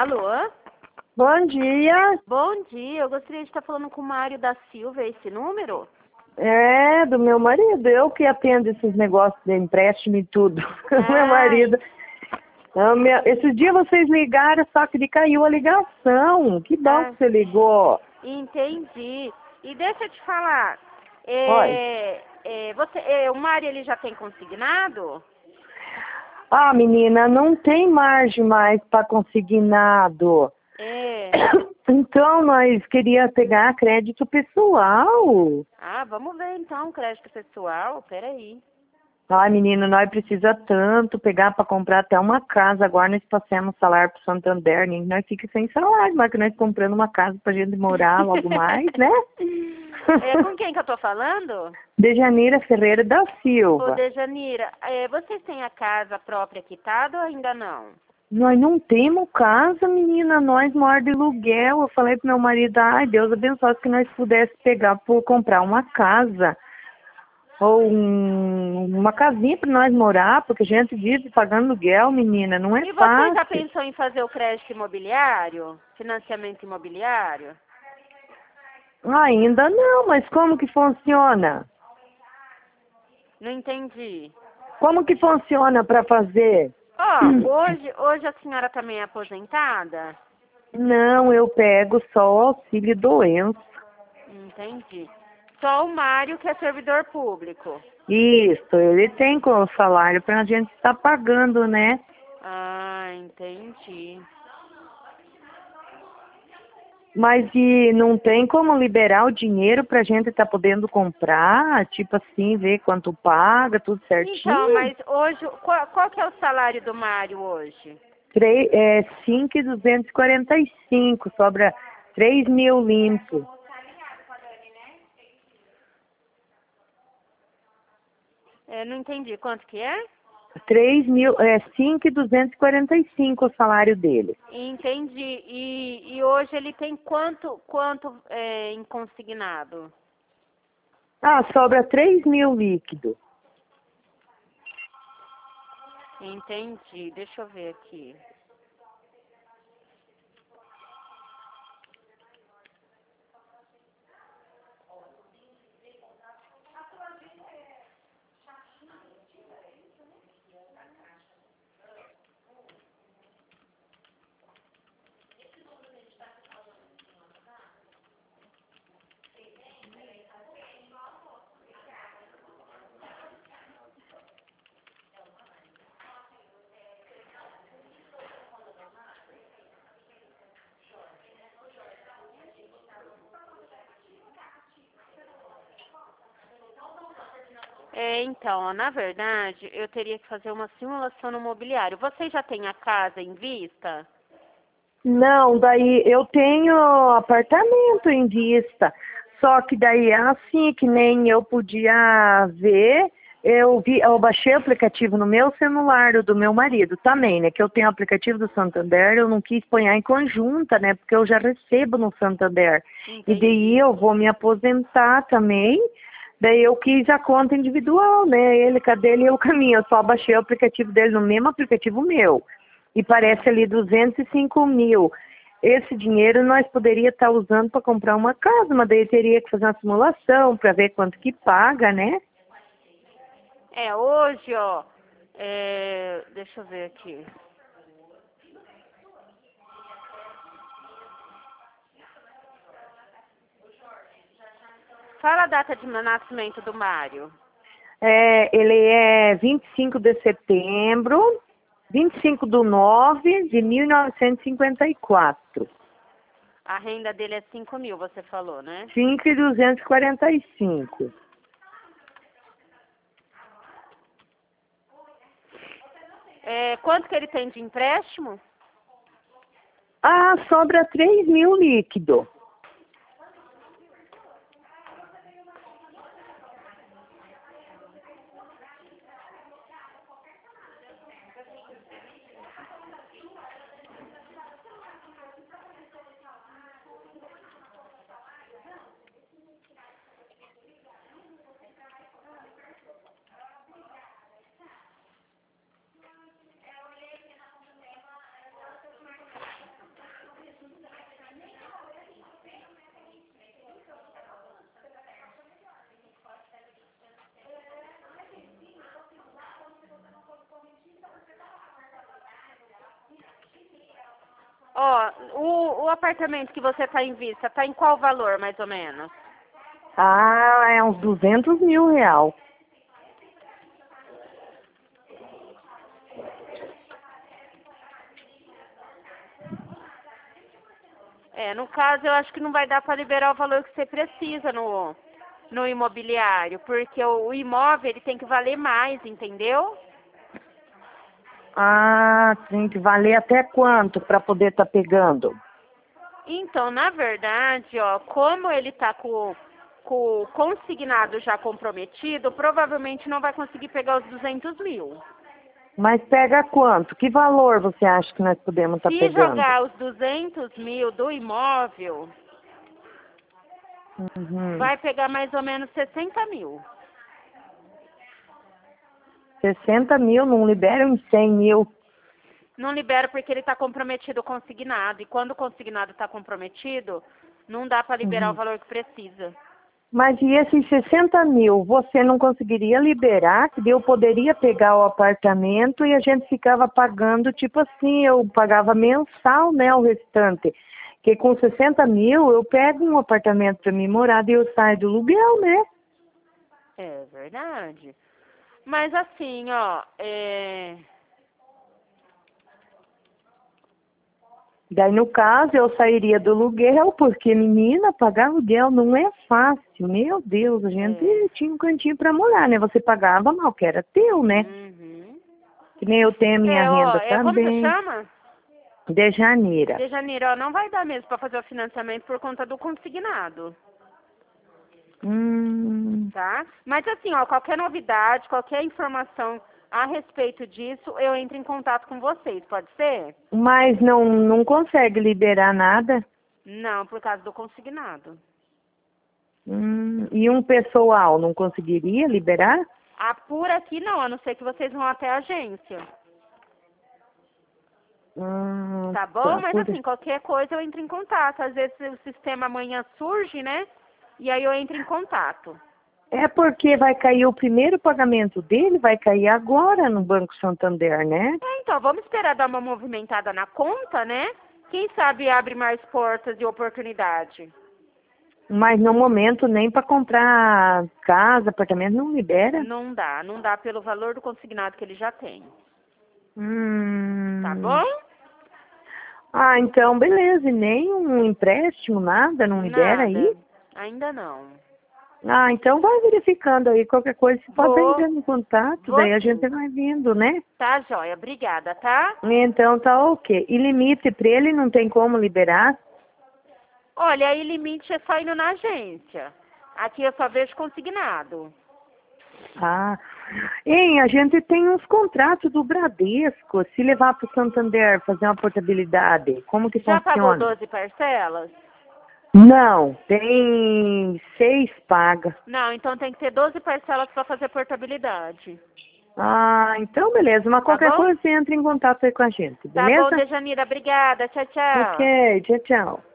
Alô? Bom dia. Bom dia, eu gostaria de estar falando com o Mário da Silva, esse número? É, do meu marido. Eu que atendo esses negócios de empréstimo e tudo. Meu marido. Esses dias vocês ligaram, só que caiu a ligação. Que bom que você ligou. Entendi. E deixa eu te falar, Oi. o Mário ele já tem consignado? Ah, menina, não tem margem mais para consignado. É. Então, nós queria pegar crédito pessoal. Ah, vamos ver então, crédito pessoal, peraí. Ai, menino, nós precisa tanto pegar para comprar até uma casa. Agora nós passamos salário para Santander, nem nós fica sem salário, mas que nós comprando uma casa para gente morar logo mais, né? Com quem que eu tô falando? Dejanira Ferreira da Ô, Silva. Dejanira, vocês têm a casa própria quitada ou ainda não? Nós não temos casa, menina, nós moramos de aluguel. Eu falei pro meu marido, ai, Deus abençoe que nós pudéssemos pegar por comprar uma casa. Ou uma casinha para nós morar, porque a gente vive pagando aluguel, menina, não é E você já fácil. pensou em fazer o crédito imobiliário? Financiamento imobiliário? Ainda não, mas como que funciona? Não entendi. Como que funciona para fazer? Hoje a senhora também é aposentada? Não, eu pego só o auxílio doença. Entendi. Só o Mário que é servidor público. Isso, ele tem com o salário para a gente estar pagando, né? Ah, entendi. Mas e não tem como liberar o dinheiro para a gente estar podendo comprar, tipo assim, ver quanto paga, tudo certinho? Então, mas hoje, qual que é o salário do Mário hoje? 5.245, sobra 3 mil limpo. Não entendi. Quanto que é? 5.245 o salário dele. Entendi. E hoje ele tem quanto em consignado? Ah, sobra 3 mil líquido. Entendi. Deixa eu ver aqui. Então, na verdade, eu teria que fazer uma simulação no mobiliário. Você já tem a casa em vista? Não, daí eu tenho apartamento em vista. Só que daí é assim, que nem eu podia ver, eu baixei o aplicativo no meu celular, o do meu marido também, né? Que eu tenho o aplicativo do Santander, eu não quis pôr em conjunta, né? Porque eu já recebo no Santander. Entendi. E daí eu vou me aposentar também. Daí eu quis a conta individual, né? Ele, cadê ele? Eu caminho. Eu só baixei o aplicativo dele no mesmo aplicativo meu. E parece ali 205 mil. Esse dinheiro nós poderia estar usando para comprar uma casa, mas daí teria que fazer uma simulação para ver quanto que paga, né? Hoje, deixa eu ver aqui. Fala a data de nascimento do Mário. Ele é 25 de setembro, 25/9 de 1954. A renda dele é 5 mil, você falou, né? 5.245. Quanto que ele tem de empréstimo? Ah, sobra 3 mil líquido. Ó, o apartamento que você tá em vista, tá em qual valor, mais ou menos? Ah, é uns 200 mil real. No caso, eu acho que não vai dar para liberar o valor que você precisa no imobiliário, porque o imóvel ele tem que valer mais, entendeu? Ah, tem que valer até quanto para poder estar pegando? Então, na verdade, ó, como ele tá com o consignado já comprometido, provavelmente não vai conseguir pegar os 200 mil. Mas pega quanto? Que valor você acha que nós podemos estar Se pegando? jogar os 200 mil do imóvel, Uhum. vai pegar mais ou menos 60 mil. 60 mil, não libera uns 100 mil. Não libera porque ele está comprometido consignado. E quando o consignado está comprometido, não dá para liberar o Uhum. valor que precisa. Mas e esses 60 mil, você não conseguiria liberar, que eu poderia pegar o apartamento e a gente ficava pagando, tipo assim, eu pagava mensal, né, o restante. Porque com 60 mil eu pego um apartamento para mim morar e eu saio do aluguel, né? É verdade. Mas assim, ó, Daí, no caso, eu sairia do aluguel, porque, menina, pagar aluguel não é fácil. Meu Deus, a gente tinha um cantinho para morar, né? Você pagava mal, que era teu, né? Uhum. Que nem eu tenho a minha Ó, renda como você também. chama? De janeiro. De janeiro, ó, não vai dar mesmo para fazer o financiamento por conta do consignado, Hum, tá? Mas assim, ó, qualquer novidade, qualquer informação a respeito disso, eu entro em contato com vocês, pode ser? mas não consegue liberar nada. Não, por causa do consignado. E um pessoal não conseguiria liberar? Ah, por aqui não, a não ser que vocês vão até a agência. Tá bom? Tá, Mas assim, qualquer coisa eu entro em contato. Às vezes o sistema amanhã surge, né? E aí eu entro em contato. É porque vai cair o primeiro pagamento dele, vai cair agora no Banco Santander, né? Então, vamos esperar dar uma movimentada na conta, né? Quem sabe abre mais portas de oportunidade. Mas no momento nem para comprar casa, apartamento não libera. Não dá pelo valor do consignado que ele já tem. Tá Hum. bom? Ah, então beleza, e nem um empréstimo, nada, não libera Nada. aí? Ainda não. Ah, então vai verificando aí, qualquer coisa você pode estar Vou, entrando em contato, vou daí a gente sim. vai vindo, né? Tá, joia. Obrigada, tá? Então tá ok. E limite para ele não tem como liberar? Olha, aí limite é só indo na agência. Aqui eu só vejo consignado. Ah, hein, a gente tem uns contratos do Bradesco, se levar para o Santander fazer uma portabilidade, como que Já pagou funciona? 12 parcelas? Não, tem 6 pagas. Não, então tem que ter 12 parcelas para fazer portabilidade. Ah, então beleza, mas Tá qualquer bom? coisa você entra em contato aí com a gente, Tá bom, beleza? Dejanira. Obrigada. Tchau, tchau. Ok, tchau, tchau.